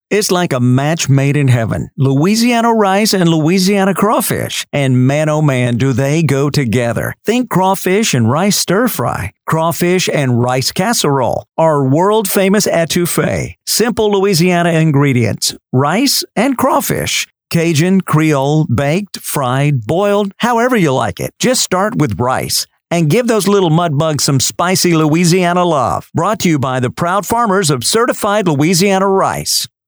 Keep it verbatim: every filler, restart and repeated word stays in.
It's like a match made in heaven. Louisiana rice and Louisiana crawfish. And man, oh man, do they go together. Think crawfish and rice stir fry, crawfish and rice casserole, or world famous etouffee. Simple Louisiana ingredients, rice and crawfish. Cajun, Creole, baked, fried, boiled, however you like it. Just start with rice. And give those little mud bugs some spicy Louisiana love. Brought to you by the proud farmers of certified Louisiana rice.